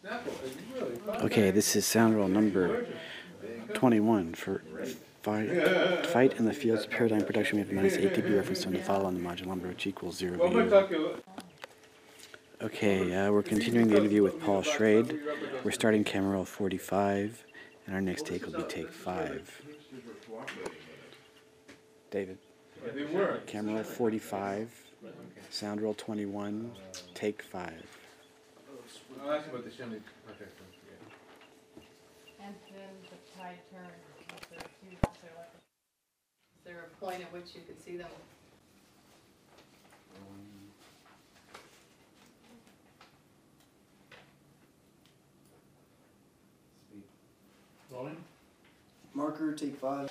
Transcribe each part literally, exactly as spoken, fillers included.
Okay, this is sound roll number twenty-one for fight, fight in the Fields Paradigm production. We have minus A T B reference on the follow on the modular number, which equals zero V U. Okay, uh, we're continuing the interview with Paul Schrade. We're starting camera roll forty-five, and our next take will be take five. David. Camera roll forty-five, sound roll twenty-one, take five. I'll ask you about the Shenley project. And then the tide turn. Is there, a huge, is there, like a, is there a point at which you could see them? Rolling. Marker, take five.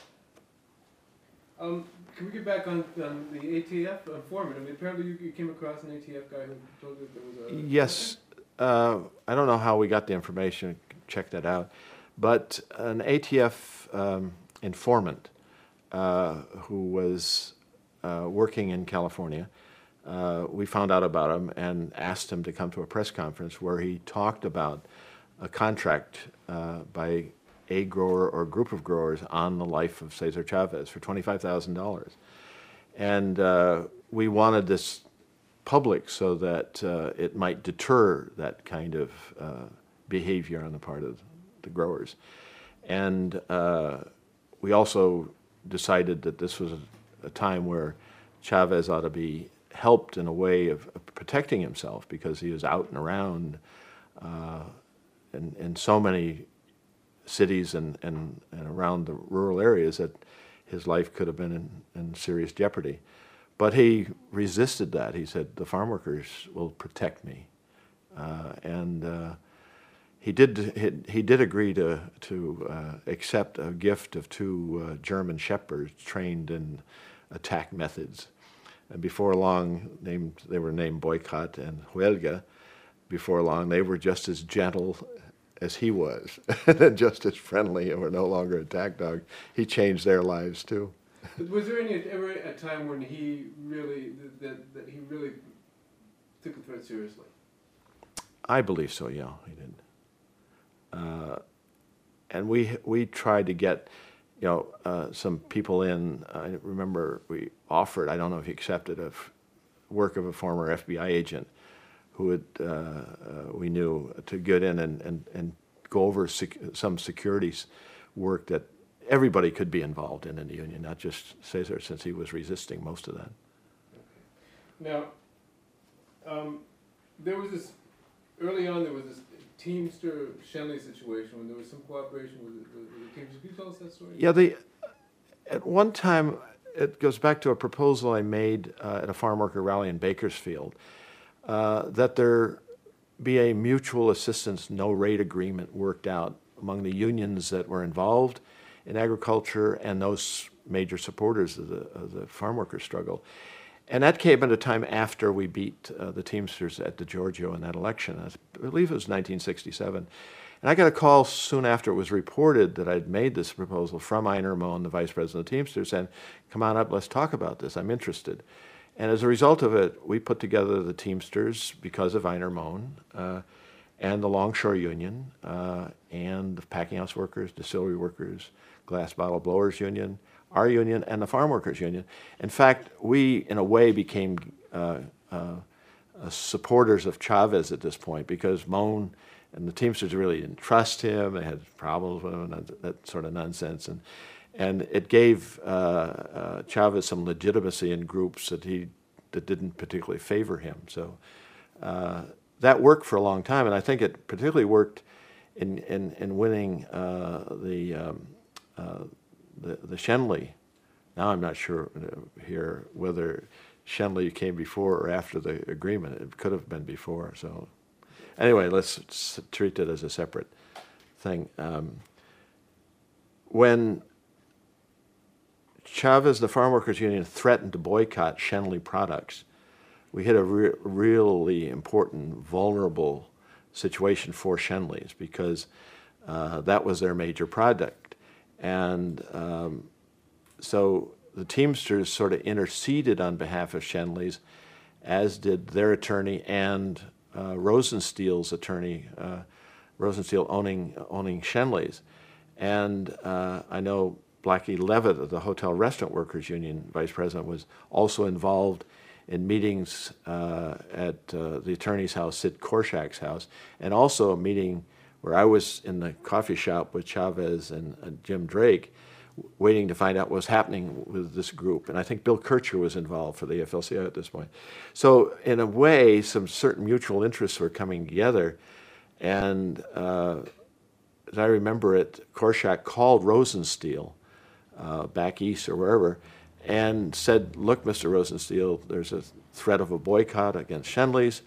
Um, can we get back on, on the A T F informant? I mean, apparently you, you came across an A T F guy who told you there was a... Yes. Uh, I don't know how we got the information. Check that out. But an A T F um, informant uh, who was uh, working in California, uh, we found out about him and asked him to come to a press conference where he talked about a contract uh, by a grower or group of growers on the life of Cesar Chavez for twenty-five thousand dollars. And uh, we wanted this public so that uh, it might deter that kind of uh, behavior on the part of the growers. And uh, we also decided that this was a, a time where Chavez ought to be helped in a way of, of protecting himself, because he was out and around uh, in, in so many cities and, and, and around the rural areas that his life could have been in, in serious jeopardy. But he resisted that. He said, the farm workers will protect me. Uh, and uh, he did he, he did agree to, to uh, accept a gift of two uh, German shepherds trained in attack methods. And before long, named, they were named Boycott and Huelga. Before long, they were just as gentle as he was, and just as friendly, and were no longer attack dogs. He changed their lives too. Was there any ever a time when he really that that he really took the threat seriously? I believe so. Yeah, he did. Uh, and we we tried to get, you know, uh, some people in. I remember we offered. I don't know if he accepted a f- work of a former F B I agent who would, uh, uh, we knew, to get in and, and, and go over sec- some securities work that everybody could be involved in in the union, not just Cesar, since he was resisting most of that. Okay. Now, um, there was this, early on there was this Teamster Shenley situation when there was some cooperation with the, with the Teamsters. Can you tell us that story? Yeah, the, at one time, it goes back to a proposal I made uh, at a farm worker rally in Bakersfield, Uh, that there be a mutual assistance no-rate agreement worked out among the unions that were involved in agriculture and those major supporters of the, of the farm worker struggle. And that came at a time after we beat uh, the Teamsters at DeGiorgio in that election. I believe it was nineteen sixty-seven. And I got a call soon after it was reported that I'd made this proposal from Einar Mohn, the vice president of the Teamsters, saying, come on up, let's talk about this, I'm interested. And as a result of it, we put together the Teamsters because of Einar Mohn, uh, and the Longshore Union, uh, and the packing house workers, distillery workers, glass bottle blowers union, our union, and the farm workers union. In fact, we, in a way, became uh, uh, uh, supporters of Chavez at this point, because Mohn and the Teamsters really didn't trust him. They had problems with him and that, that sort of nonsense. And And it gave uh, uh, Chavez some legitimacy in groups that he that didn't particularly favor him. So uh, that worked for a long time, and I think it particularly worked in in, in winning uh, the, um, uh, the the Shenley. Now I'm not sure here whether Shenley came before or after the agreement. It could have been before. So anyway, let's treat it as a separate thing. Um, when Chavez, the Farm Workers Union, threatened to boycott Shenley products, we hit a re- really important, vulnerable situation for Shenley's, because uh, that was their major product. And um, so the Teamsters sort of interceded on behalf of Shenley's, as did their attorney and uh, Rosensteel's attorney, uh, Rosensteel owning, owning Schenley's. And uh, I know Blackie Levitt of the Hotel Restaurant Workers Union vice president was also involved in meetings uh, at uh, the attorney's house, Sid Korshak's house, and also a meeting where I was in the coffee shop with Chavez and uh, Jim Drake, waiting to find out what was happening with this group. And I think Bill Kircher was involved for the A F L C I O at this point. So in a way, some certain mutual interests were coming together. And uh, as I remember it, Korshak called Rosensteel uh, back east or wherever and said, look, Mister Rosensteel, there's a threat of a boycott against Schenley's.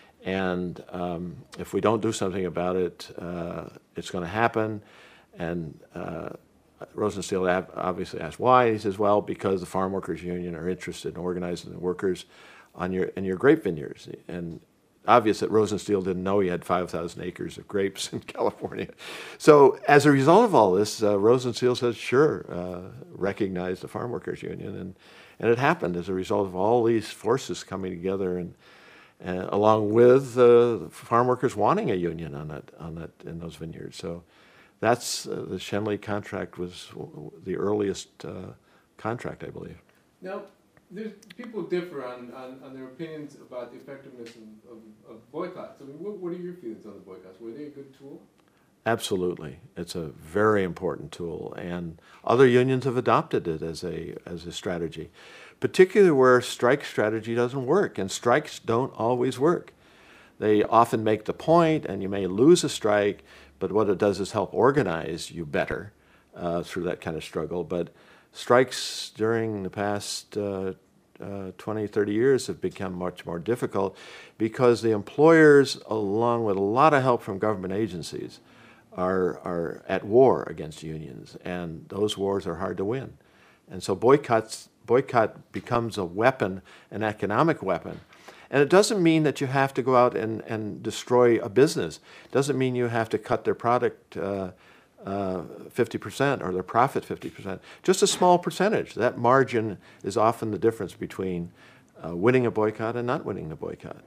And um, if we don't do something about it, uh, it's going to happen. And uh, Rosensteel obviously asked why. He says, well, because the Farm Workers Union are interested in organizing the workers on your, in your grape vineyards. And obvious that Rosensteel didn't know he had five thousand acres of grapes in California. So as a result of all this, uh, Rosensteel says, sure, uh, recognize the Farm Workers Union. And, and it happened as a result of all these forces coming together, and uh, along with uh, farm workers wanting a union on that, on that, in those vineyards. So that's, uh, the Schenley contract was the earliest uh, contract, I believe. Now, there's, people differ on, on, on their opinions about the effectiveness of, of, of boycotts. I mean, what, what are your feelings on the boycotts? Were they a good tool? Absolutely. It's a very important tool, and other unions have adopted it as a, as a strategy, particularly where strike strategy doesn't work, and strikes don't always work. They often make the point, and you may lose a strike, but what it does is help organize you better uh, through that kind of struggle. But strikes during the past uh, uh, twenty, thirty years have become much more difficult because the employers, along with a lot of help from government agencies, are, are at war against unions, and those wars are hard to win. And so boycotts, boycott becomes a weapon, an economic weapon. And it doesn't mean that you have to go out and, and destroy a business. It doesn't mean you have to cut their product uh, uh, fifty percent or their profit fifty percent. Just a small percentage. That margin is often the difference between uh, winning a boycott and not winning the boycott.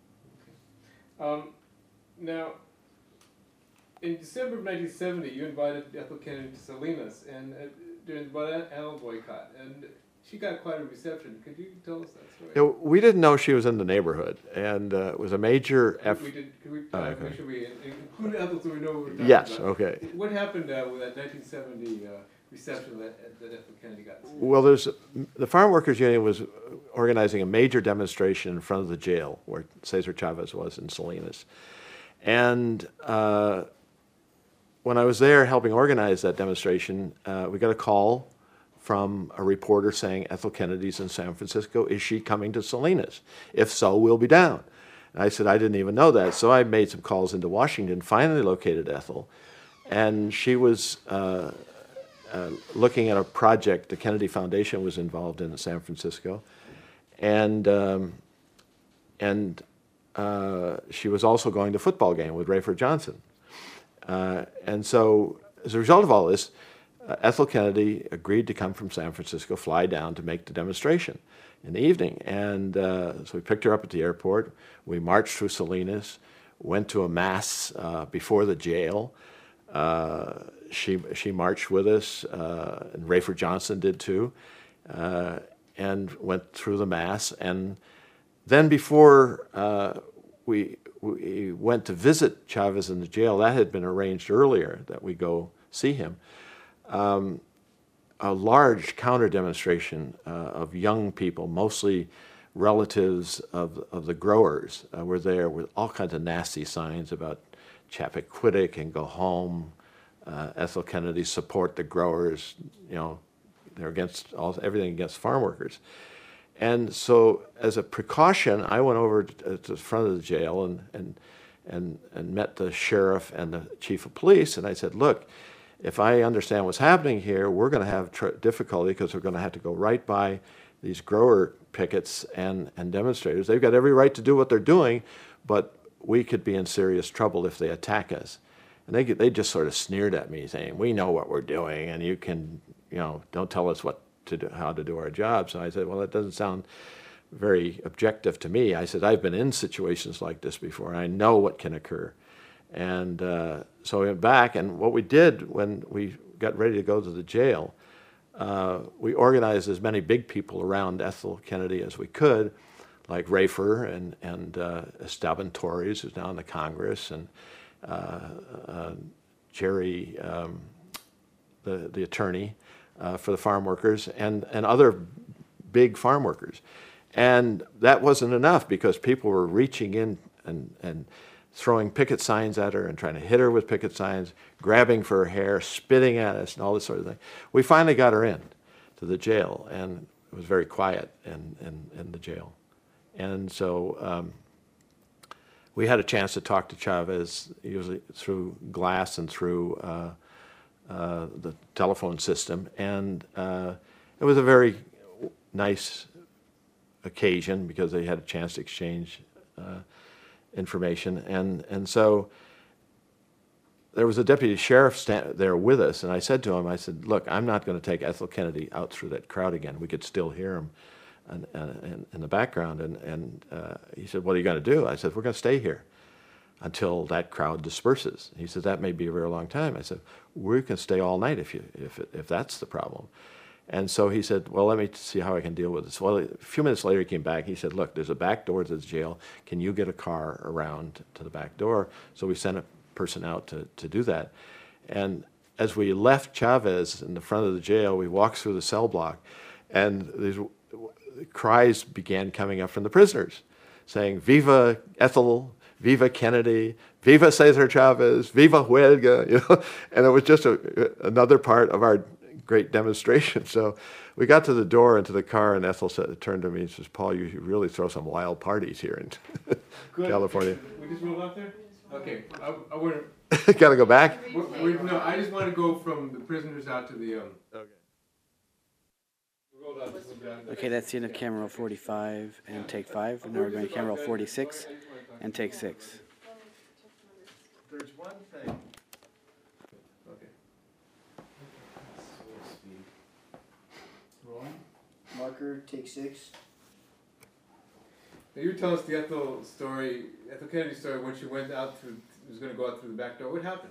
Um, now, in December of nineteen seventy, you invited Ethel Kennedy to Salinas and uh, during the biennial boycott, and she got quite a reception. Could you tell us that story? You know, we didn't know she was in the neighborhood, and uh, it was a major effort. We did. Could we uh, Oh, okay. make sure we include Ethel so we know what we're talking Yes, about? okay. What happened uh, with that nineteen seventy uh, reception that, that Ethel Kennedy got? Well, there's the Farm Workers Union was organizing a major demonstration in front of the jail where Cesar Chavez was in Salinas, and uh, when I was there helping organize that demonstration, uh, we got a call from a reporter saying, Ethel Kennedy's in San Francisco. Is she coming to Salinas? If so, we'll be down. And I said, I didn't even know that. So I made some calls into Washington, finally located Ethel. And she was uh, uh, looking at a project the Kennedy Foundation was involved in in San Francisco. And, um, and uh, she was also going to a football game with Rayford Johnson. Uh, and so as a result of all this, Uh, Ethel Kennedy agreed to come from San Francisco, fly down to make the demonstration in the evening. And uh, so we picked her up at the airport. We marched through Salinas, went to a mass uh, before the jail. Uh, she, she marched with us, uh, and Rayford Johnson did too, uh, and went through the mass. And then before uh, we, we went to visit Chavez in the jail, that had been arranged earlier, that we go see him. Um, a large counter demonstration uh, of young people, mostly relatives of, of the growers, uh, were there with all kinds of nasty signs about Chappaquiddick and go home. Uh, Ethel Kennedy support the growers. You know, they're against all, everything against farm workers. And so, as a precaution, I went over to, to the front of the jail and and and and met the sheriff and the chief of police, and I said, look, if I understand what's happening here, we're going to have tr difficulty because we're going to have to go right by these grower pickets and, and demonstrators. They've got every right to do what they're doing, but we could be in serious trouble if they attack us. And they, they just sort of sneered at me, saying, we know what we're doing, and you can, you know, don't tell us what to do, how to do our job. So I said, well, that doesn't sound very objective to me. I said, I've been in situations like this before, and I know what can occur. And uh, so we went back, and what we did when we got ready to go to the jail, uh, we organized as many big people around Ethel Kennedy as we could, like Rafer and, and uh, Esteban Torres, who's now in the Congress, and uh, uh, Jerry, um, the, the attorney uh, for the farm workers, and, and other big farm workers. And that wasn't enough because people were reaching in and, and throwing picket signs at her and trying to hit her with picket signs, grabbing for her hair, spitting at us, and all this sort of thing. We finally got her in to the jail, and it was very quiet in, in, in the jail. And so um, we had a chance to talk to Chavez, usually through glass and through uh, uh, the telephone system. And uh, it was a very nice occasion because they had a chance to exchange uh, information. And, and so there was a deputy sheriff stand there with us, and I said to him, I said, look, I'm not going to take Ethel Kennedy out through that crowd again. We could still hear him in, in, in the background. And, and uh, he said, what are you going to do? I said, we're going to stay here until that crowd disperses. He said, that may be a very long time. I said, we can stay all night if, you, if, if that's the problem. And so he said, well, let me see how I can deal with this. Well, a few minutes later he came back. He said, look, there's a back door to the jail. Can you get a car around to the back door? So we sent a person out to, to do that. And as we left Chavez in the front of the jail, we walked through the cell block, and these cries began coming up from the prisoners, saying, Viva Ethel, Viva Kennedy, Viva Cesar Chavez, Viva Huelga, you know, and it was just a, another part of our great demonstration. So we got to the door into the car, and Ethel said, turned to me and says, Paul, you really throw some wild parties here in California. We just rolled out there? Okay, I, I want Got to go back? to, no, I just want to go from the prisoners out to the, um. Okay. We rolled out just a little bit. Okay, that's the end of camera roll forty-five and take five. And now we're going to camera roll forty-six and take six. There's one thing. Okay. Marker, take six. Now you were telling us the Ethel story, Ethel Kennedy story, when she went out through, was going to go out through the back door. What happened?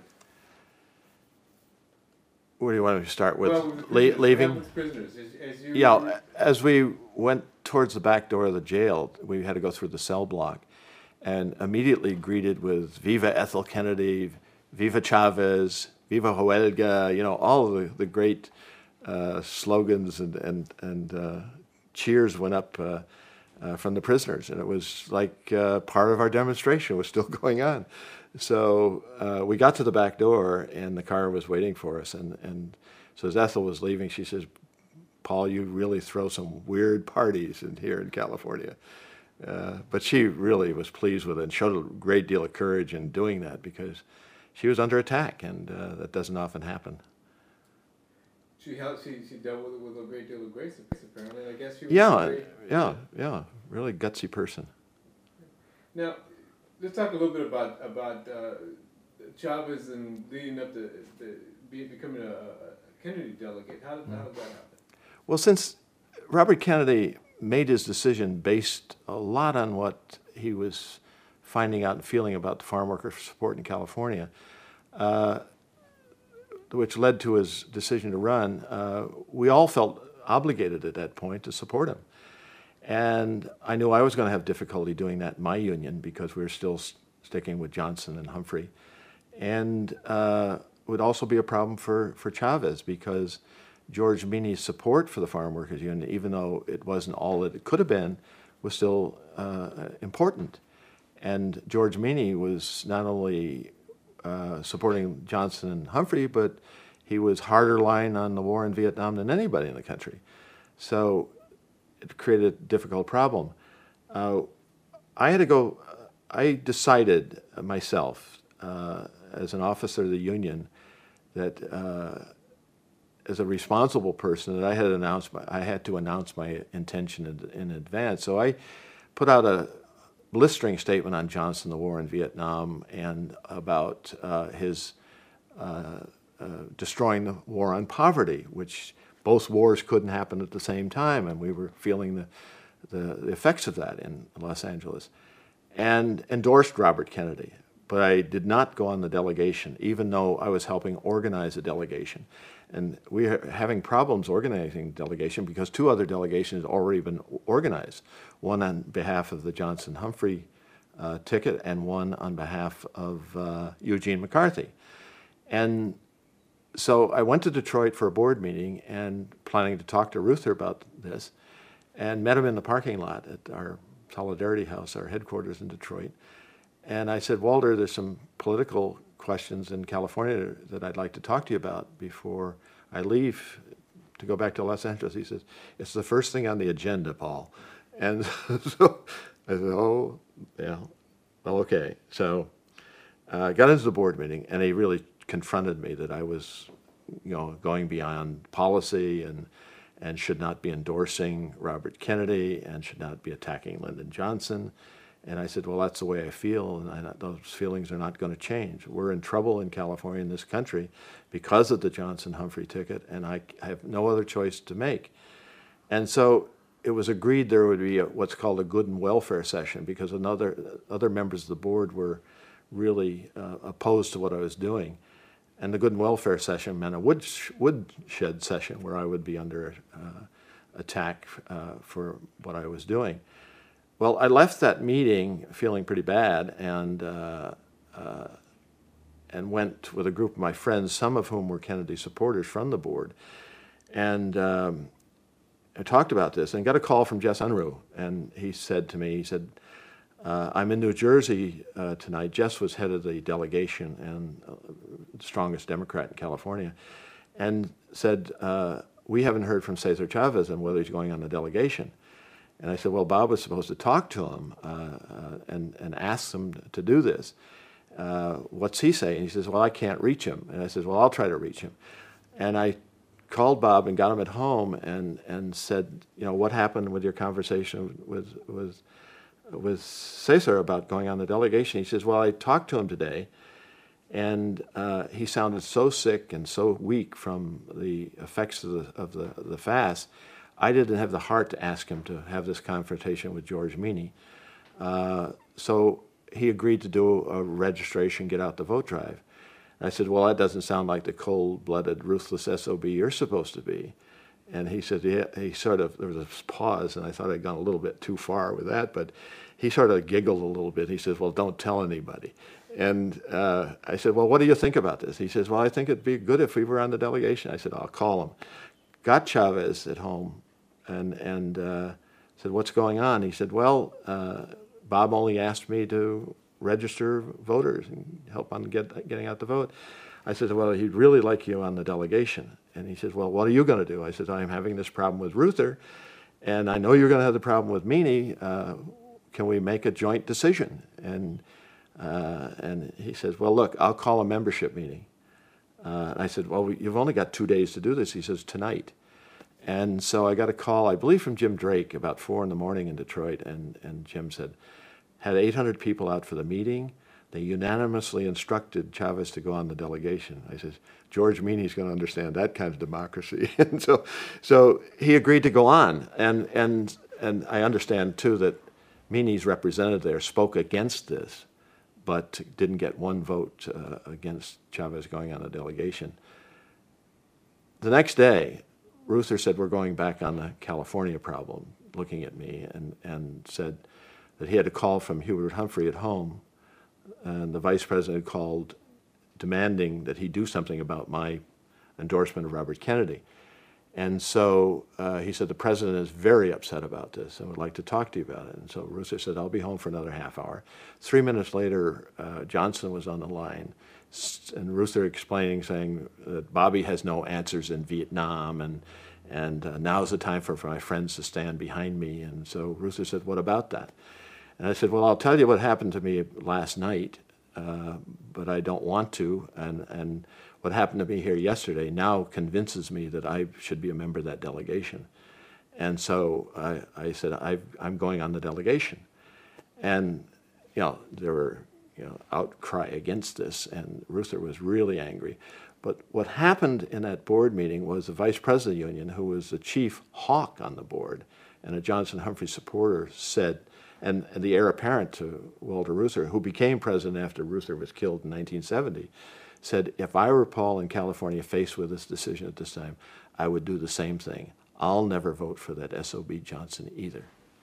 Where do you want me to start with? Well, with the Le- prisoners, leaving? with prisoners, as, as you. Yeah, as we went towards the back door of the jail, we had to go through the cell block, and immediately greeted with Viva Ethel Kennedy, Viva Chavez, Viva Huelga, you know, all of the, the great uh, slogans and, and, and uh, cheers went up uh, uh, from the prisoners. And it was like uh, part of our demonstration was still going on. So uh, we got to the back door, and the car was waiting for us. And, and so as Ethel was leaving, she says, Paul, you really throw some weird parties in here in California. Uh, but she really was pleased with it and showed a great deal of courage in doing that because she was under attack, and uh, that doesn't often happen. She held, she, she dealt with it with a great deal of grace, apparently. And I guess she was Yeah, very, yeah, yeah, really gutsy person. Now, let's talk a little bit about about uh, Chavez and leading up to the, be, becoming a, a Kennedy delegate. How did, how did that happen? Well, since Robert Kennedy made his decision based a lot on what he was finding out and feeling about the farm worker support in California, uh, which led to his decision to run, uh, we all felt obligated at that point to support him. And I knew I was going to have difficulty doing that in my union because we were still s- sticking with Johnson and Humphrey. And uh, it would also be a problem for, for Chavez because George Meany's support for the Farm Workers Union, even though it wasn't all that it could have been, was still uh, important. And George Meany was not only uh, supporting Johnson and Humphrey, but he was harder line on the war in Vietnam than anybody in the country. So it created a difficult problem. Uh, I had to go, I decided myself uh, as an officer of the union that uh, as a responsible person that I had announced, my, I had to announce my intention in, in advance. So I put out a blistering statement on Johnson, the war in Vietnam, and about uh, his uh, uh, destroying the war on poverty, which both wars couldn't happen at the same time, and we were feeling the, the, the effects of that in Los Angeles, and endorsed Robert Kennedy but I did not go on the delegation, even though I was helping organize a delegation. And we are having problems organizing delegation because two other delegations had already been organized, one on behalf of the Johnson-Humphrey uh, ticket and one on behalf of uh, Eugene McCarthy. And so I went to Detroit for a board meeting and planning to talk to Ruther about this, and met him in the parking lot at our Solidarity House, our headquarters in Detroit. And I said, Walter, there's some political questions in California that I'd like to talk to you about before I leave to go back to Los Angeles. He says, it's the first thing on the agenda, Paul. And so I said, oh, yeah, well, okay. So I uh, got into the board meeting, and he really confronted me that I was, you know, going beyond policy and and should not be endorsing Robert Kennedy and should not be attacking Lyndon Johnson. And I said, well, that's the way I feel, and I, those feelings are not going to change. We're in trouble in California, in this country, because of the Johnson-Humphrey ticket, and I have no other choice to make. And so it was agreed there would be a, what's called a good and welfare session, because another, other members of the board were really uh, opposed to what I was doing. And the good and welfare session meant a wood woodshed session where I would be under uh, attack uh, for what I was doing. Well, I left that meeting feeling pretty bad, and uh, uh, and went with a group of my friends, some of whom were Kennedy supporters, from the board, and um, I talked about this and got a call from Jess Unruh, and he said to me, he said, Uh, I'm in New Jersey uh, tonight. Jess was head of the delegation and uh, the strongest Democrat in California, and said, uh, we haven't heard from Cesar Chavez on whether he's going on the delegation. And I said, well, Bob was supposed to talk to him uh, uh, and, and ask him to do this. Uh, what's he saying? He says, well, I can't reach him. And I said, well, I'll try to reach him. And I called Bob and got him at home and, and said, you know, what happened with your conversation with, with with Cesar about going on the delegation? He says, well, I talked to him today, and uh, he sounded so sick and so weak from the effects of the, of the, the fast, I didn't have the heart to ask him to have this confrontation with George Meany. Uh, so he agreed to do a registration, get out the vote drive. And I said, well, that doesn't sound like the cold-blooded, ruthless S O B you're supposed to be. And he said, yeah, he sort of, there was a pause, and I thought I'd gone a little bit too far with that, but he sort of giggled a little bit. He says, well, don't tell anybody. And uh, I said, well, what do you think about this? He says, well, I think it'd be good if we were on the delegation. I said, I'll call him. Got Chavez at home and, and uh, said, what's going on? He said, well, uh, Bob only asked me to register voters and help on get, getting out the vote. I said, well, he'd really like you on the delegation. And he says, well, what are you going to do? I said, I'm having this problem with Ruther, and I know you're going to have the problem with Meany. Uh, can we make a joint decision? And uh, and he says, well, look, I'll call a membership meeting. Uh, I said, well, you've only got two days to do this. He says, tonight. And so I got a call, I believe from Jim Drake, about four in the morning in Detroit, and, and Jim said, had eight hundred people out for the meeting. They unanimously instructed Chavez to go on the delegation. I said, George Meany's going to understand that kind of democracy. And so so he agreed to go on. And, and, and I understand, too, that Meany's representative there spoke against this, but didn't get one vote uh, against Chavez going on the delegation. The next day, Ruther said, we're going back on the California problem, looking at me, and, and said that he had a call from Hubert Humphrey at home, and the vice president called demanding that he do something about my endorsement of Robert Kennedy. And so uh, he said, the president is very upset about this and would like to talk to you about it. And so Ruther said, I'll be home for another half hour. Three minutes later, uh, Johnson was on the line, and Ruther explaining, saying that Bobby has no answers in Vietnam, and, and uh, now's the time for, for my friends to stand behind me. And so Ruther said, what about that? And I said, well, I'll tell you what happened to me last night, uh, but I don't want to. And, and what happened to me here yesterday now convinces me that I should be a member of that delegation. And so I, I said, I've, I'm going on the delegation. And, you know, there were, you know, outcry against this, and Ruther was really angry. But what happened in that board meeting was the vice president of the union, who was the chief hawk on the board and a Johnson-Humphrey supporter, said, And, and the heir apparent to Walter Reuther, who became president after Reuther was killed in nineteen seventy, said, if I were Paul in California faced with this decision at this time, I would do the same thing. I'll never vote for that S O B Johnson either.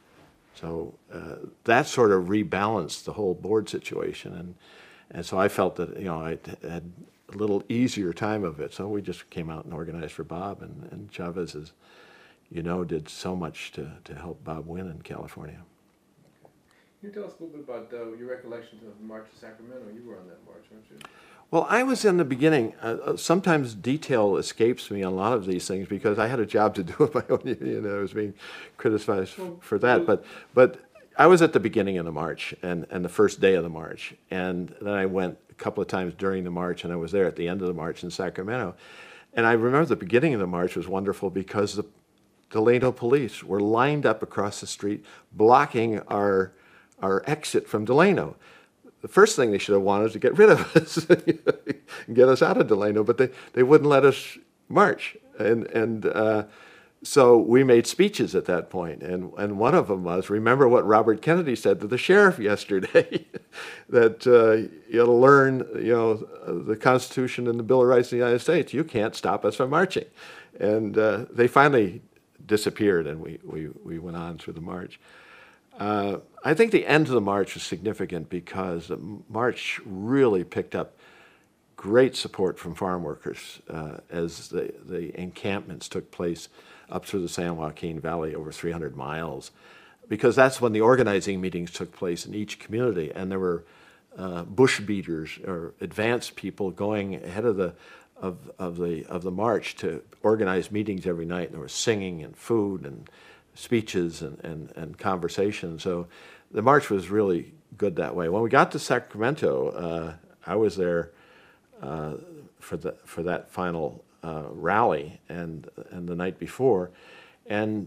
So uh, that sort of rebalanced the whole board situation. And, and so I felt that, you know, I had a little easier time of it. So we just came out and organized for Bob. And, and Chavez, as you know, did so much to, to help Bob win in California. Can you tell us a little bit about uh, your recollections of the March to Sacramento? You were on that march, weren't you? Well, I was in the beginning. Uh, sometimes detail escapes me on a lot of these things because I had a job to do with my own union, and I was being criticized Well, for that. well- But, but I was at the beginning of the march and, and the first day of the march. And then I went a couple of times during the march, and I was there at the end of the march in Sacramento. And I remember the beginning of the march was wonderful because the Delano police were lined up across the street blocking our, our exit from Delano. The first thing they should have wanted was to get rid of us and get us out of Delano, but they, they wouldn't let us march. And, and uh, so we made speeches at that point, and, and one of them was, remember what Robert Kennedy said to the sheriff yesterday, that uh, you ought to learn, you know, the Constitution and the Bill of Rights of the United States. You can't stop us from marching. And uh, they finally disappeared, and we, we, we went on through the march. Uh, I think the end of the march was significant because the march really picked up great support from farm workers uh, as the, the encampments took place up through the San Joaquin Valley over three hundred miles, because that's when the organizing meetings took place in each community, and there were uh, bush beaters or advanced people going ahead of the of, of the of the march to organize meetings every night. And there was singing and food and speeches and, and, and conversation. So the march was really good that way. When we got to Sacramento, uh, I was there uh, for the for that final uh, rally and and the night before, and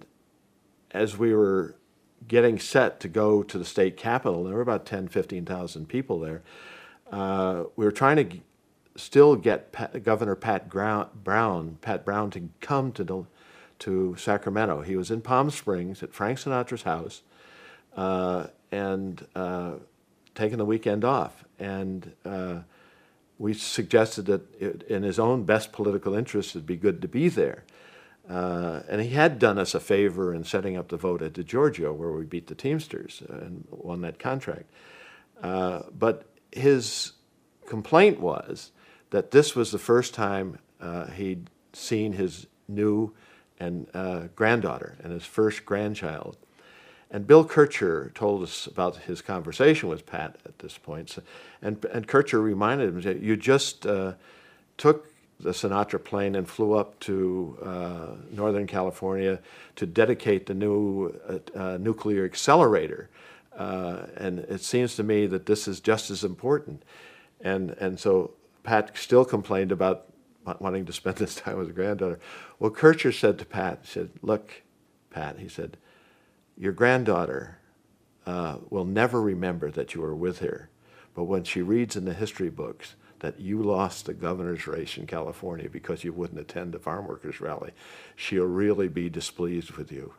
as we were getting set to go to the state capitol, there were about ten, fifteen thousand people there. Uh, we were trying to g- still get Pat, Governor Pat Brown, Brown, Pat Brown to come to the to Sacramento. He was in Palm Springs at Frank Sinatra's house uh, and uh, taking the weekend off. And uh, we suggested that it, in his own best political interest, it'd be good to be there. Uh, and he had done us a favor in setting up the vote at DeGiorgio, where we beat the Teamsters and won that contract. Uh, but his complaint was that this was the first time uh, he'd seen his new and uh, granddaughter and his first grandchild. And Bill Kircher told us about his conversation with Pat at this point. So, and, and Kircher reminded him that you just uh, took the Sinatra plane and flew up to uh, Northern California to dedicate the new uh, uh, nuclear accelerator. Uh, and it seems to me that this is just as important. And, and so Pat still complained about wanting to spend this time with his granddaughter. Well, Kircher said to Pat, he said, look, Pat, he said, your granddaughter uh, will never remember that you were with her, but when she reads in the history books that you lost the governor's race in California because you wouldn't attend the farm workers rally, she'll really be displeased with you,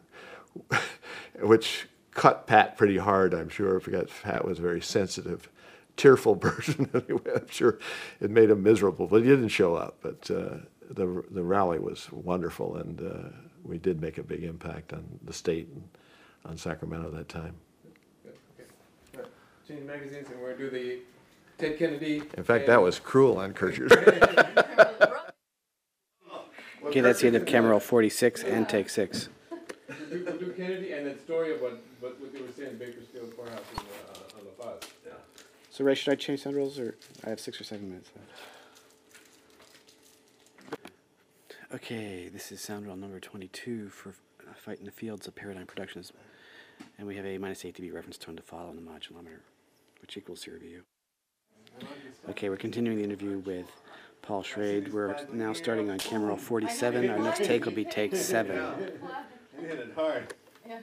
which cut Pat pretty hard, I'm sure, because Pat was a very sensitive, tearful person anyway. I'm sure it made him miserable, but he didn't show up. But uh, the the rally was wonderful, and uh, we did make a big impact on the state and on Sacramento that time. Good, okay. All right. Change magazines, and we're going to do the Ted Kennedy. In fact, that was cruel on Kircher's. Okay, that's the end of camera roll forty-six and take six. We'll do, we'll do Kennedy and then story of what, what, what they were saying in Bakersfield Courthouse in, uh, on the bus. Yeah. So, Ray, should I change sound rules, or I have six or seven minutes left? Okay, this is sound rule number twenty-two for Fight in the Fields of Paradigm Productions. And we have a minus eight dB reference tone to follow in the modulameter, which equals zero V U. Okay, we're continuing the interview with Paul Schrade. We're now starting on camera roll forty-seven. Our next take will be take seven. You hit it hard. Yeah.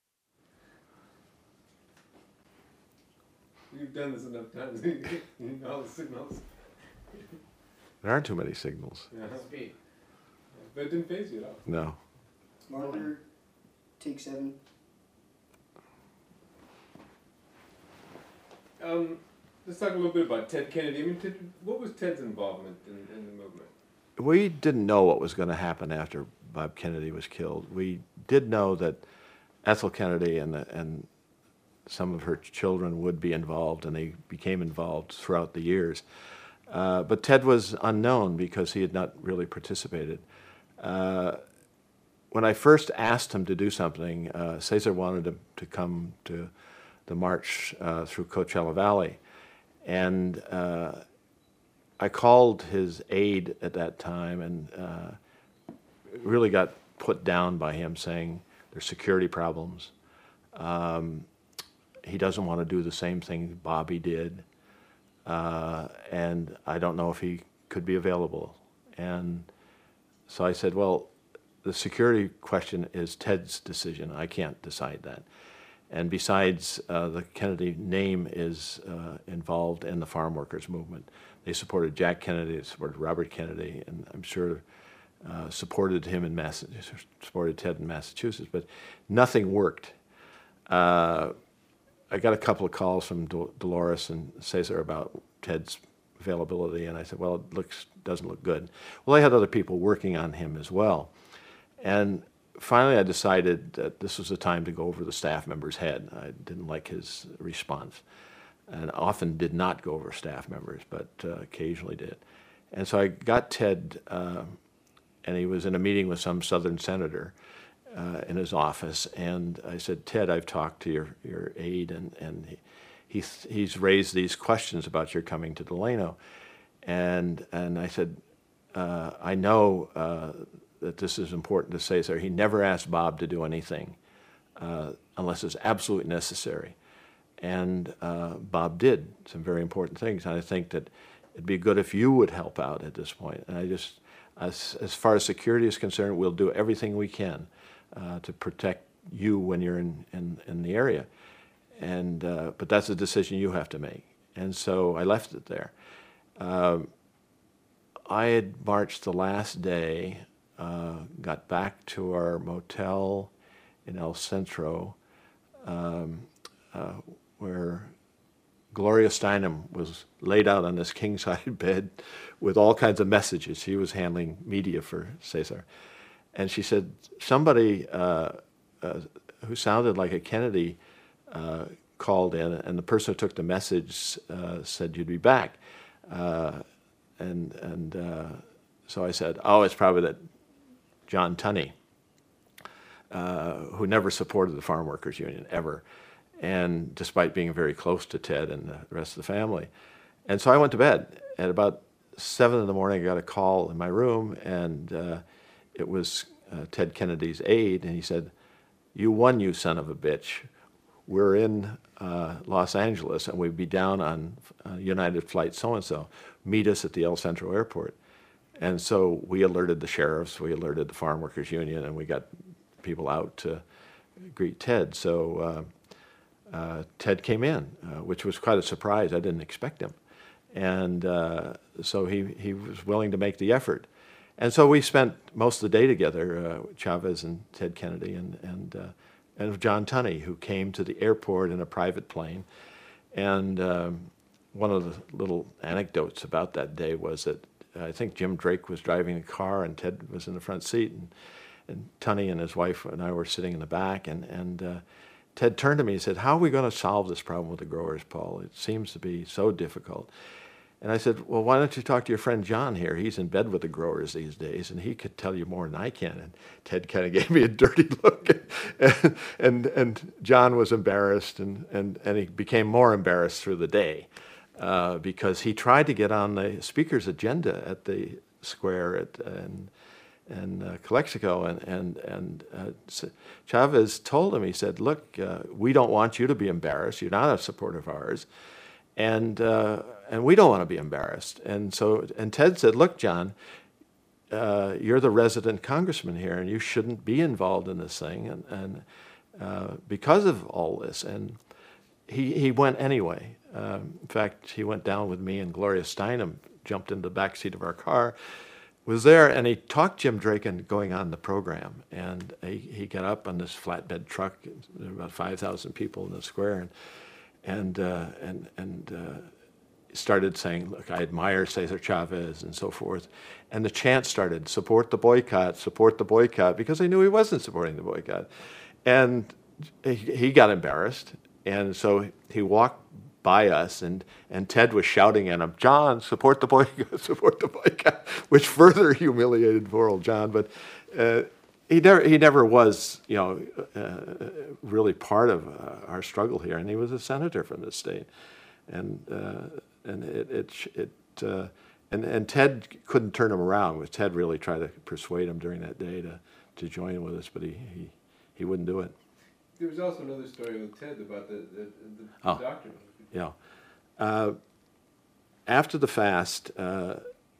You've done this enough times. You know all the signals. There aren't too many signals. Yeah. Speed. But it didn't phase you at all. No. Marker, take seven. um, let's talk a little bit about Ted Kennedy. I mean, Ted, what was Ted's involvement in, in the movement? We didn't know what was going to happen after Bob Kennedy was killed. We did know that Ethel Kennedy and, the, and some of her children would be involved, and they became involved throughout the years. Uh, but Ted was unknown because he had not really participated. Uh, when I first asked him to do something, uh, Cesar wanted him to come to the march uh, through Coachella Valley. And uh, I called his aide at that time and uh, really got put down by him, saying there's security problems. Um, he doesn't want to do the same thing Bobby did. Uh, and I don't know if he could be available. And so I said, well, the security question is Ted's decision. I can't decide that. And besides, uh, the Kennedy name is uh, involved in the farm workers movement. They supported Jack Kennedy, they supported Robert Kennedy, and I'm sure uh, supported him in Massachusetts, supported Ted in Massachusetts, but nothing worked. Uh, I got a couple of calls from Dol- Dolores and Cesar about Ted's availability, and I said, well, it looks doesn't look good. Well, I had other people working on him as well. And finally, I decided that this was the time to go over the staff member's head. I didn't like his response, and often did not go over staff members, but uh, occasionally did. And so I got Ted, uh, and he was in a meeting with some Southern senator uh, in his office, and I said, Ted, I've talked to your, your aide, and, and he, he's, he's raised these questions about your coming to Delano. And, and I said, uh, I know uh, that this is important to say, sir. He never asked Bob to do anything uh, unless it's absolutely necessary. And uh, Bob did some very important things. And I think that it'd be good if you would help out at this point. And I just, as, as far as security is concerned, we'll do everything we can uh, to protect you when you're in, in, in the area. And, uh, but that's a decision you have to make. And so I left it there. Um, I had marched the last day, uh, got back to our motel in El Centro, um, uh, where Gloria Steinem was laid out on this king-size bed with all kinds of messages. She was handling media for Cesar. And she said, somebody uh, uh, who sounded like a Kennedy uh, called in, and the person who took the message uh, said you'd be back. Uh, and and uh, so I said, oh, it's probably that John Tunney, uh, who never supported the Farm Workers Union, ever, and despite being very close to Ted and the rest of the family. And so I went to bed. At about seven in the morning, I got a call in my room, and uh, it was uh, Ted Kennedy's aide, and he said, you won, you son of a bitch. We're in uh, Los Angeles, and we'd be down on uh, United Flight so-and-so. Meet us at the El Centro Airport. And so we alerted the sheriffs, we alerted the Farm Workers Union, and we got people out to greet Ted. So uh, uh, Ted came in, uh, which was quite a surprise. I didn't expect him. And uh, so he, he was willing to make the effort. And so we spent most of the day together, uh, Chavez and Ted Kennedy and, and, uh, and John Tunney, who came to the airport in a private plane. And um, one of the little anecdotes about that day was that I think Jim Drake was driving the car and Ted was in the front seat, and, and Tunney and his wife and I were sitting in the back, and, and uh, Ted turned to me and said, how are we going to solve this problem with the growers, Paul? It seems to be so difficult. And I said, well, why don't you talk to your friend John here? He's in bed with the growers these days, and he could tell you more than I can. And Ted kind of gave me a dirty look. and, and, and John was embarrassed, and, and, and he became more embarrassed through the day uh, because he tried to get on the speaker's agenda at the square at and, and uh, Calexico. And, and, and uh, Chavez told him, he said, look, uh, we don't want you to be embarrassed. You're not a supporter of ours. And uh, and we don't want to be embarrassed. And so, and Ted said, look, John, uh, you're the resident congressman here, and you shouldn't be involved in this thing, and, and uh, because of all this. And he he went anyway. Um, in fact, he went down with me, and Gloria Steinem jumped into the back seat of our car, was there, and he talked Jim Drake into going on the program. And he, he got up on this flatbed truck. There were about five thousand people in the square, and and uh, and and uh, started saying, "Look, I admire Cesar Chavez," and so forth. And the chant started, "Support the boycott, support the boycott," because they knew he wasn't supporting the boycott. And he, he got embarrassed, and so he walked by us, and, and Ted was shouting at him, "John, support the boycott, support the boycott," which further humiliated poor old John. But uh, he never he never was, you know, uh, really part of uh, our struggle here, and he was a senator from the state, and uh, and it it, it uh, and and Ted couldn't turn him around. Because Ted really tried to persuade him during that day to to join with us, but he he, he wouldn't do it. There was also another story with Ted about the the, the, the Oh. doctor. Yeah. Uh, after the fast uh,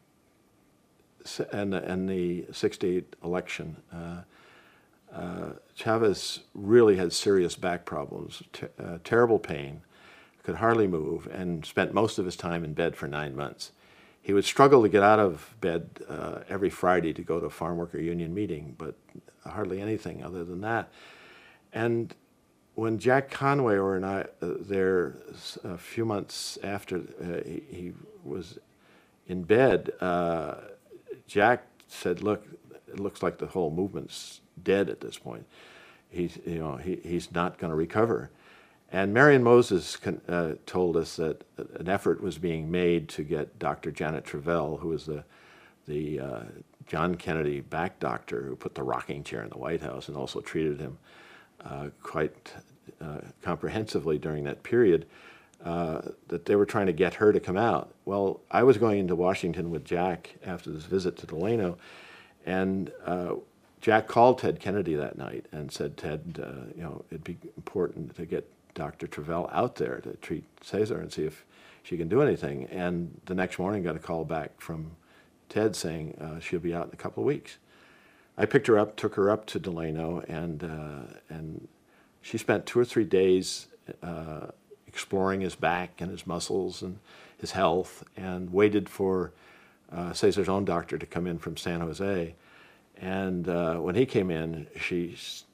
and, and the sixty-eight election, uh, uh, Chavez really had serious back problems, ter- uh, terrible pain, could hardly move, and spent most of his time in bed for nine months. He would struggle to get out of bed uh, every Friday to go to a farm worker union meeting, but hardly anything other than that. And when Jack Conway or and I, uh, there a few months after uh, he, he was in bed, uh, Jack said, "Look, it looks like the whole movement's dead at this point. He's, you know, he, he's not going to recover." And Marion Moses con, uh, told us that an effort was being made to get Doctor Janet Travell, who was the the uh, John Kennedy back doctor who put the rocking chair in the White House and also treated him Uh, quite uh, comprehensively during that period, uh, that they were trying to get her to come out. Well, I was going into Washington with Jack after this visit to Delano, and uh, Jack called Ted Kennedy that night and said, "Ted, uh, you know, it'd be important to get Doctor Travell out there to treat Cesar and see if she can do anything." And the next morning got a call back from Ted saying uh, she'll be out in a couple of weeks. I picked her up, took her up to Delano, and uh, and she spent two or three days uh, exploring his back and his muscles and his health, and waited for uh, Cesar's own doctor to come in from San Jose. And uh, when he came in, she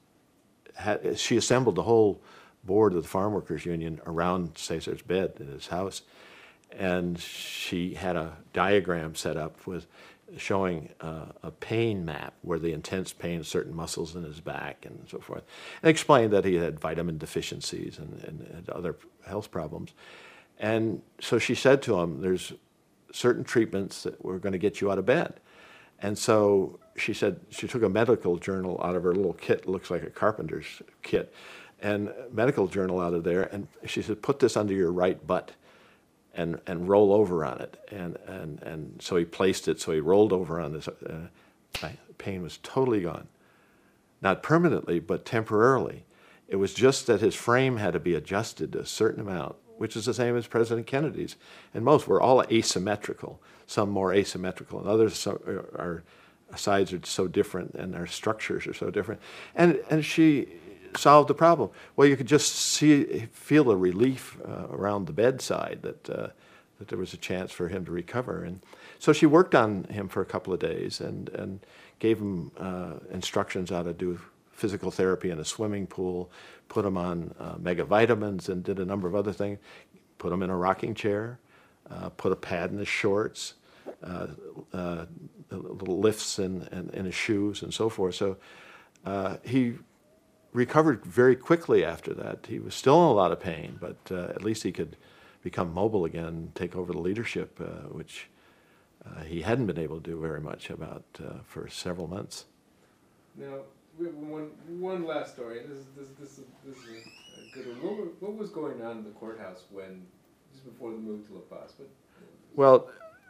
had she assembled the whole board of the Farm Workers Union around Cesar's bed in his house, and she had a diagram set up with showing uh, a pain map where the intense pain of certain muscles in his back and so forth, and explained that he had vitamin deficiencies and, and, and other health problems. And so she said to him, "There's certain treatments that we're going to get you out of bed." And so she said she took a medical journal out of her little kit, it looks like a carpenter's kit, and a medical journal out of there, and she said, "Put this under your right butt and and roll over on it." And and and so he placed it, so he rolled over on this. Uh, my pain was totally gone. Not permanently, but temporarily. It was just that his frame had to be adjusted to a certain amount, which is the same as President Kennedy's. And most were all asymmetrical, some more asymmetrical, and others so, our sides are so different and our structures are so different. And and she solved the problem. Well, you could just see, feel a relief uh, around the bedside that uh, that there was a chance for him to recover. And so she worked on him for a couple of days and and gave him uh, instructions how to do physical therapy in a swimming pool, put him on uh, megavitamins, and did a number of other things. Put him in a rocking chair, uh, put a pad in his shorts, uh, uh, little lifts in, in, in his shoes, and so forth. So uh, he recovered very quickly after that. He was still in a lot of pain, but uh, at least he could become mobile again and take over the leadership, uh, which uh, he hadn't been able to do very much about uh, for several months. Now, we have one one last story. This is this this is, this is a good one. What, were, what was going on in the courthouse when just before the move to La Paz? What, Well,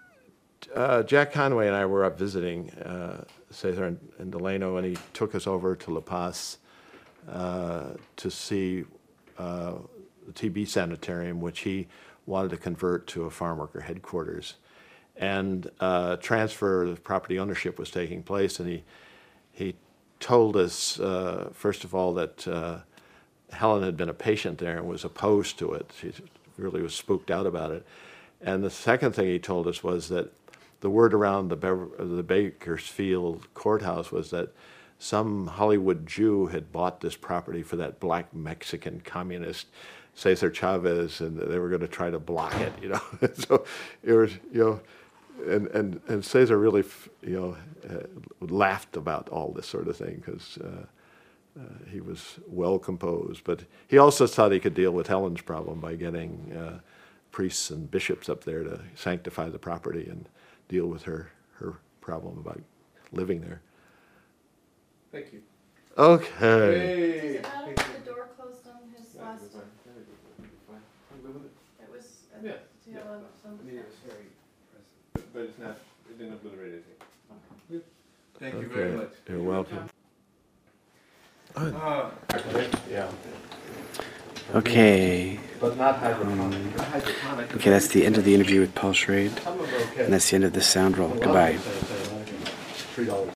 uh, Jack Conway and I were up visiting uh, Cesar and, and Delano, and he took us over to La Paz uh, to see uh, the T B Sanitarium, which he wanted to convert to a farm worker headquarters. And uh, transfer of property ownership was taking place, and he he told us, uh, first of all, that uh, Helen had been a patient there and was opposed to it. She really was spooked out about it. And the second thing he told us was that the word around the, Bever- the Bakersfield courthouse was that some Hollywood Jew had bought this property for that black Mexican communist Cesar Chavez, and they were going to try to block it, you know. So it was, you know, and and and Cesar really, you know, uh, laughed about all this sort of thing because uh, uh, he was well composed. But he also thought he could deal with Helen's problem by getting uh, priests and bishops up there to sanctify the property and deal with her her problem about living there. Thank you. Okay. Hey. Does it matter if the door closed on his Yeah, last it's one? fine. Yeah, it's fine. I'm good with it. It was, uh, Yeah. do you have some? I mean, it was very impressive. But it's not, it didn't obliterate anything. Good. Thank you very Okay. much. You're welcome. Ah. Yeah. Okay. But not hydroponic. Hydroponic. Okay, that's the end of the interview with Paul Schrade, Some of them are okay. and that's the end of this sound roll. Goodbye. Three dollars.